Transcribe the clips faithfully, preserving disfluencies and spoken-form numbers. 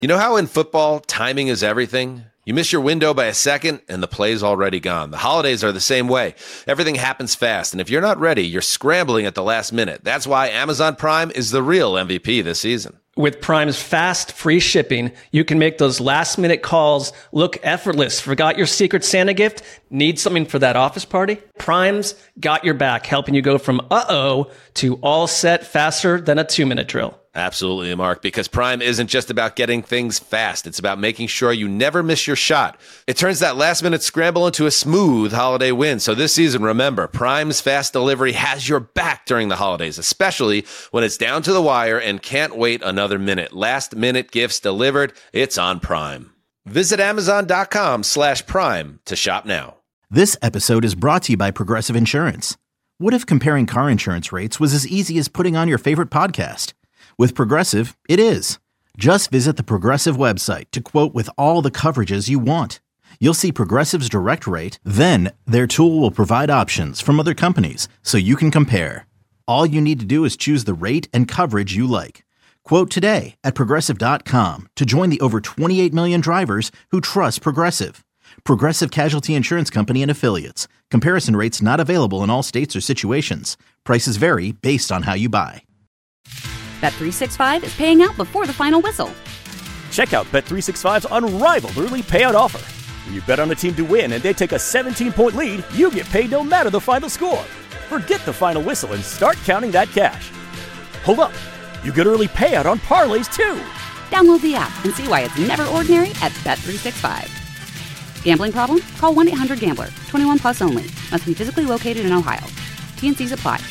You know how in football, timing is everything? You miss your window by a second, and the play's already gone. The holidays are the same way. Everything happens fast, and if you're not ready, you're scrambling at the last minute. That's why Amazon Prime is the real M V P this season. With Prime's fast, free shipping, you can make those last-minute calls look effortless. Forgot your Secret Santa gift? Need something for that office party? Prime's got your back, helping you go from uh-oh to all set faster than a two-minute drill. Absolutely, Mark, because Prime isn't just about getting things fast. It's about making sure you never miss your shot. It turns that last-minute scramble into a smooth holiday win. So this season, remember, Prime's fast delivery has your back during the holidays, especially when it's down to the wire and can't wait another minute. Last-minute gifts delivered, it's on Prime. Visit Amazon.com slash Prime to shop now. This episode is brought to you by Progressive Insurance. What if comparing car insurance rates was as easy as putting on your favorite podcast? With Progressive, it is. Just visit the Progressive website to quote with all the coverages you want. You'll see Progressive's direct rate, then their tool will provide options from other companies so you can compare. All you need to do is choose the rate and coverage you like. Quote today at Progressive dot com to join the over twenty-eight million drivers who trust Progressive. Progressive Casualty Insurance Company and Affiliates. Comparison rates not available in all states or situations. Prices vary based on how you buy. Bet three sixty-five is paying out before the final whistle. Check out Bet three sixty-five's unrivaled early payout offer. When you bet on a team to win and they take a seventeen-point lead, you get paid no matter the final score. Forget the final whistle and start counting that cash. Hold up. You get early payout on parlays, too. Download the app and see why it's never ordinary at Bet three sixty-five. Gambling problem? Call one eight hundred gambler. twenty-one plus only. Must be physically located in Ohio. T and C's apply.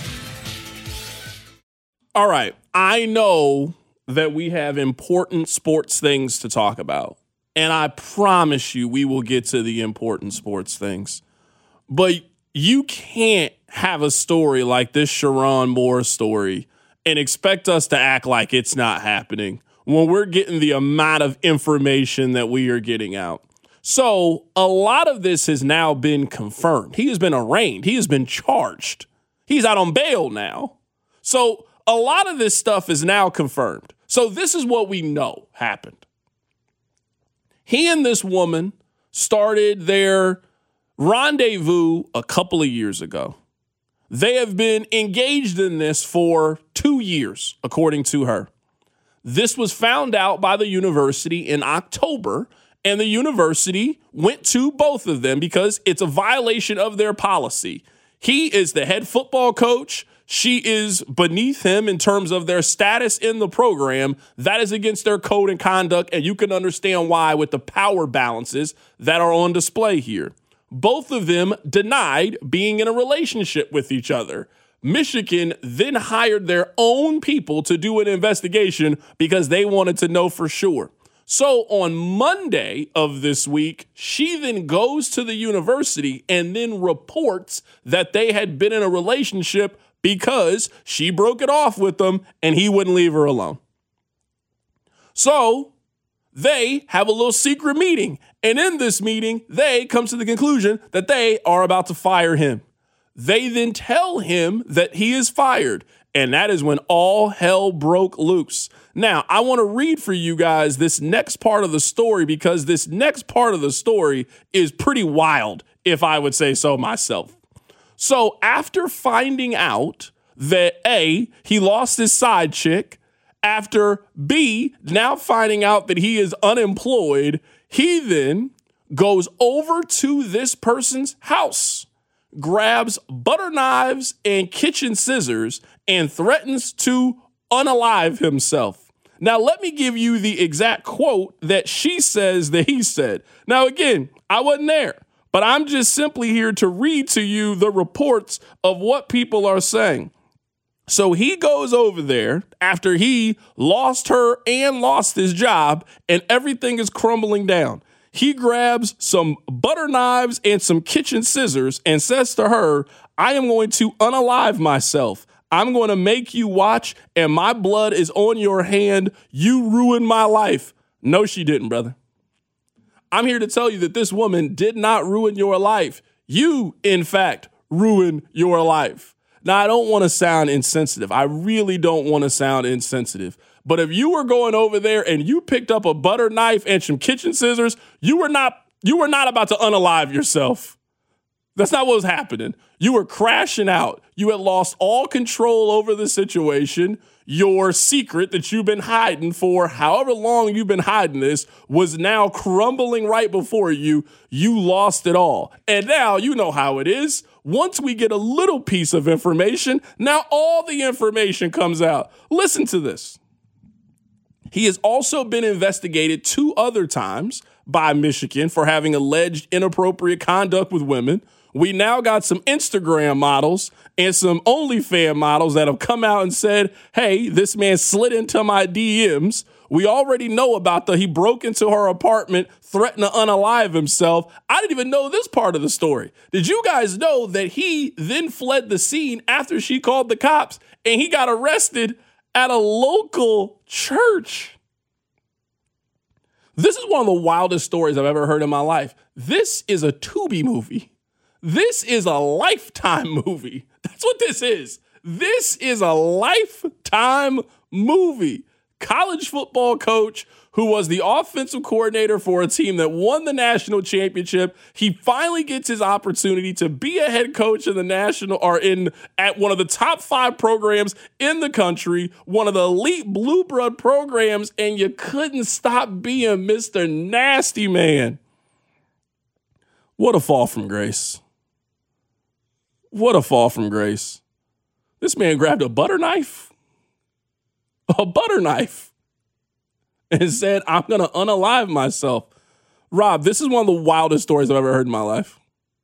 All right, I know that we have important sports things to talk about, and I promise you we will get to the important sports things. But you can't have a story like this Sherrone Moore story and expect us to act like it's not happening when we're getting the amount of information that we are getting out. So a lot of this has now been confirmed. He has been arraigned. He has been charged. He's out on bail now. So a lot of this stuff is now confirmed. So this is what we know happened. He and this woman started their rendezvous a couple of years ago. They have been engaged in this for two years, according to her. This was found out by the university in October, and the university went to both of them because it's a violation of their policy. He is the head football coach. She is beneath him in terms of their status in the program. That is against their code and conduct, and you can understand why with the power balances that are on display here. Both of them denied being in a relationship with each other. Michigan then hired their own people to do an investigation because they wanted to know for sure. So on Monday of this week, she then goes to the university and then reports that they had been in a relationship because she broke it off with them and he wouldn't leave her alone. So they have a little secret meeting. And in this meeting, they come to the conclusion that they are about to fire him. They then tell him that he is fired. And that is when all hell broke loose. Now, I want to read for you guys this next part of the story because this next part of the story is pretty wild, if I would say so myself. So after finding out that A, he lost his side chick, after B, now finding out that he is unemployed, he then goes over to this person's house, grabs butter knives and kitchen scissors, and threatens to unalive himself. Now, let me give you the exact quote that she says that he said. Now, again, I wasn't there. But I'm just simply here to read to you the reports of what people are saying. So he goes over there after he lost her and lost his job and everything is crumbling down. He grabs some butter knives and some kitchen scissors and says to her, I am going to unalive myself. I'm going to make you watch and my blood is on your hand. You ruined my life. No, she didn't, brother. I'm here to tell you that this woman did not ruin your life. You, in fact, ruined your life. Now, I don't want to sound insensitive. I really don't want to sound insensitive. But if you were going over there and you picked up a butter knife and some kitchen scissors, you were not you were not about to unalive yourself. That's not what was happening. You were crashing out. You had lost all control over the situation. Your secret that you've been hiding for however long you've been hiding this was now crumbling right before you. You lost it all. And now you know how it is. Once we get a little piece of information, now all the information comes out. Listen to this. He has also been investigated two other times by Michigan for having alleged inappropriate conduct with women. We now got some Instagram models and some OnlyFans models that have come out and said, hey, this man slid into my D Ms. We already know about the he broke into her apartment, threatened to unalive himself. I didn't even know this part of the story. Did you guys know that he then fled the scene after she called the cops and he got arrested at a local church? This is one of the wildest stories I've ever heard in my life. This is a Tubi movie. This is a Lifetime movie. That's what this is. This is a Lifetime movie. College football coach who was the offensive coordinator for a team that won the national championship. He finally gets his opportunity to be a head coach in the national or in at one of the top five programs in the country, one of the elite blue blood programs, and you couldn't stop being Mister Nasty Man. What a fall from grace. What a fall from grace. This man grabbed a butter knife, a butter knife, and said, I'm going to unalive myself. Rob, this is one of the wildest stories I've ever heard in my life.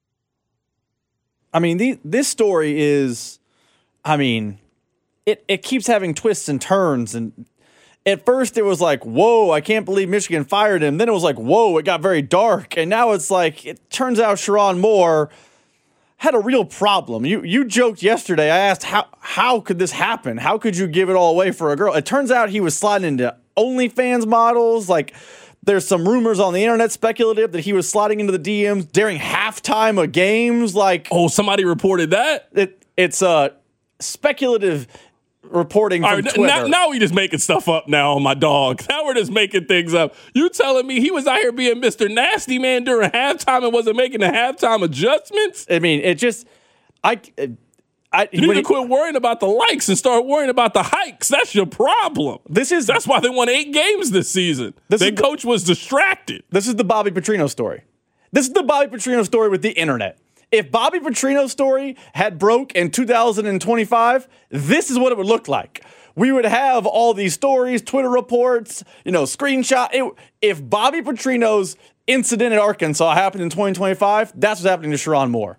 I mean, the, this story is, I mean, it, it keeps having twists and turns. And at first it was like, whoa, I can't believe Michigan fired him. Then it was like, whoa, it got very dark. And now it's like, it turns out Sherrone Moore had a real problem. You you joked yesterday. I asked, how how could this happen? How could you give it all away for a girl? It turns out he was sliding into OnlyFans models. Like, there's some rumors on the internet, speculative, that he was sliding into the D Ms during halftime of games. Like, oh, somebody reported that? It it's uh, speculative reporting from right, Twitter. Now, now we just making stuff up now on my dog. Now we're just making things up. You telling me he was out here being Mister Nasty Man during halftime and wasn't making the halftime adjustments? I mean, it just, I, I you need to quit worrying about the likes and start worrying about the hikes. That's your problem. This is that's why they won eight games this season. This Their coach the, was distracted. This is the Bobby Petrino story. This is the Bobby Petrino story with the internet. If Bobby Petrino's story had broke in two thousand twenty-five, this is what it would look like. We would have all these stories, Twitter reports, you know, screenshot. It, if Bobby Petrino's incident at Arkansas happened in twenty twenty-five, that's what's happening to Sherrone Moore.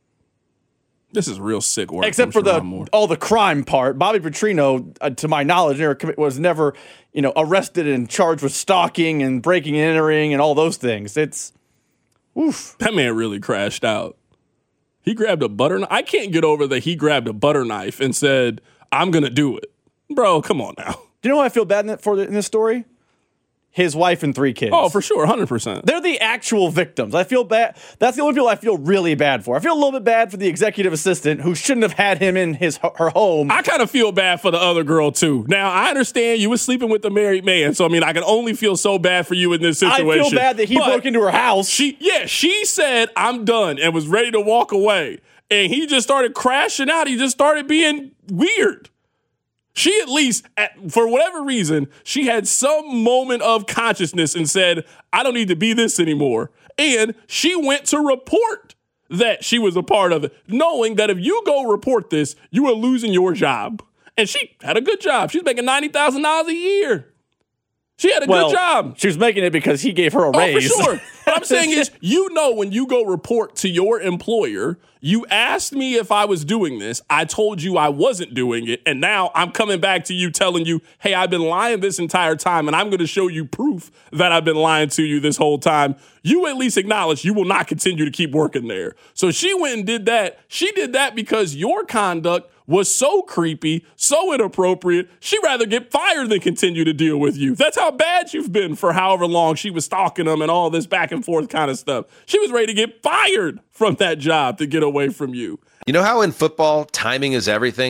This is real sick work. Except for the Moore. all the crime part. Bobby Petrino, uh, to my knowledge, was never, you know, arrested and charged with stalking and breaking and entering and all those things. It's, oof. That man really crashed out. He grabbed a butter knife. I can't get over that he grabbed a butter knife and said, I'm going to do it. Bro, come on now. Do you know who I feel bad for in this story? His wife and three kids. Oh, for sure, one hundred percent. They're the actual victims. I feel bad. That's the only people I feel really bad for. I feel a little bit bad for the executive assistant who shouldn't have had him in his her home. I kind of feel bad for the other girl, too. Now, I understand you were sleeping with a married man, so, I mean, I can only feel so bad for you in this situation. I feel bad that he but broke into her house. She, Yeah, she said, I'm done, and was ready to walk away. And he just started crashing out. He just started being weird. She at least, at, for whatever reason, she had some moment of consciousness and said, I don't need to be this anymore. And she went to report that she was a part of it, knowing that if you go report this, you are losing your job. And she had a good job. She's making ninety thousand dollars a year. She had a well, good job. She was making it because he gave her a raise. Oh, for sure. What I'm saying is, you know, when you go report to your employer, you asked me if I was doing this. I told you I wasn't doing it. And now I'm coming back to you telling you, hey, I've been lying this entire time, and I'm going to show you proof that I've been lying to you this whole time. You at least acknowledge you will not continue to keep working there. So she went and did that. She did that because your conduct was so creepy, so inappropriate, she'd rather get fired than continue to deal with you. That's how bad you've been for however long she was stalking them and all this back and forth kind of stuff. She was ready to get fired from that job to get away from you. You know how in football, timing is everything?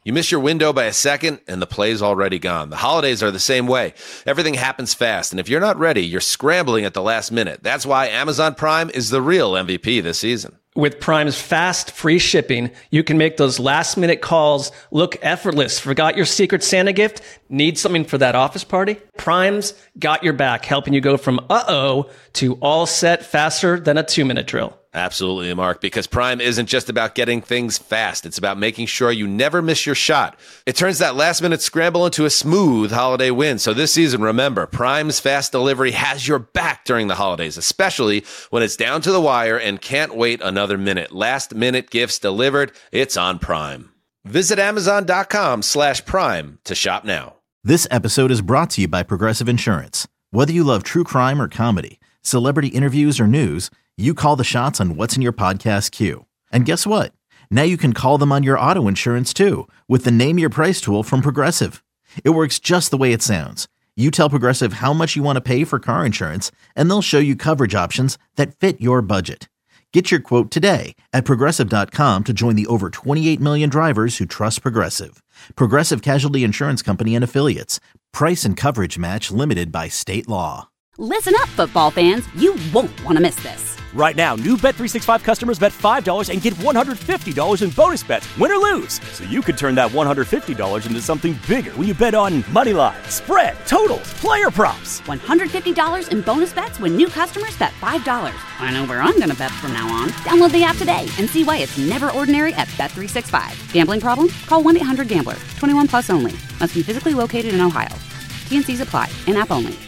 You miss your window by a second, and the play's already gone. The holidays are the same way. Everything happens fast, and if you're not ready, you're scrambling at the last minute. That's why Amazon Prime is the real M V P this season. With Prime's fast, free shipping, you can make those last-minute calls look effortless. Forgot your Secret Santa gift? Need something for that office party? Prime's got your back, helping you go from uh-oh to all set faster than a two-minute drill. Absolutely, Mark, because Prime isn't just about getting things fast. It's about making sure you never miss your shot. It turns that last-minute scramble into a smooth holiday win. So this season, remember, Prime's fast delivery has your back during the holidays, especially when it's down to the wire and can't wait another minute. Last-minute gifts delivered, it's on Prime. Visit Amazon.com slash Prime to shop now. This episode is brought to you by Progressive Insurance. Whether you love true crime or comedy, celebrity interviews or news, you call the shots on what's in your podcast queue. And guess what? Now you can call them on your auto insurance too with the Name Your Price tool from Progressive. It works just the way it sounds. You tell Progressive how much you want to pay for car insurance, and they'll show you coverage options that fit your budget. Get your quote today at Progressive dot com to join the over twenty-eight million drivers who trust Progressive. Progressive Casualty Insurance Company and Affiliates. Price and coverage match limited by state law. Listen up, football fans. You won't want to miss this. Right now, new Bet three sixty-five customers bet five dollars and get one hundred fifty dollars in bonus bets, win or lose. So you could turn that one hundred fifty dollars into something bigger when you bet on money line, spread, totals, player props. one hundred fifty dollars in bonus bets when new customers bet five dollars. I know where I'm going to bet from now on. Download the app today and see why it's never ordinary at Bet three sixty-five. Gambling problem? Call one eight hundred gambler. twenty-one plus only. Must be physically located in Ohio. T N Cs apply. In-app only.